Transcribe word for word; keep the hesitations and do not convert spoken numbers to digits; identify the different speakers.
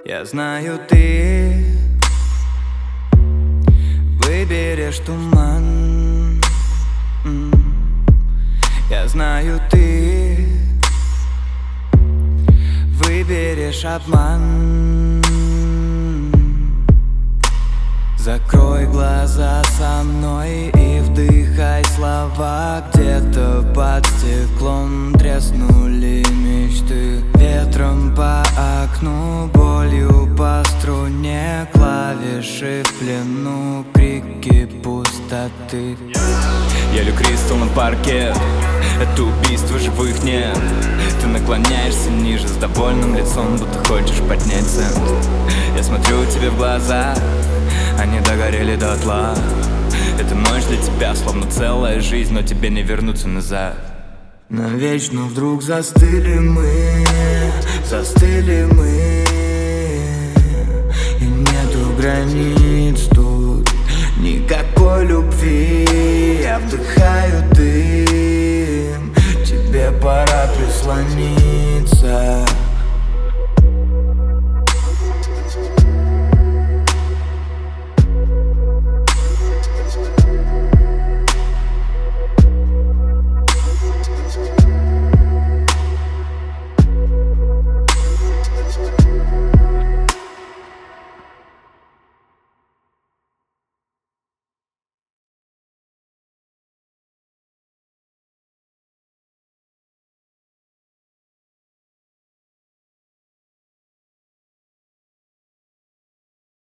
Speaker 1: Я знаю, ты выберешь туман. Я знаю, ты выберешь обман. Закрой глаза со мной и вдыхай слова. Где-то под стеклом треснули мечты. Ветром по окну, болью по струне. Клавиши в плену, крики пустоты. Я лью кристалл на паркет, это убийство, живых нет. Ты наклоняешься ниже с довольным лицом, будто хочешь поднять цент. Я смотрю тебе в глаза, они догорели дотла. Эта ночь для тебя словно целая жизнь, но тебе не вернуться назад. Навечно вдруг застыли мы, застыли мы. И нету границ тут, никакой любви. Я вдыхаю дым, тебе пора прислониться.